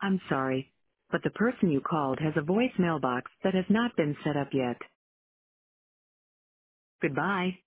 I'm sorry, but the person you called has a voicemail box that has not been set up yet. Goodbye.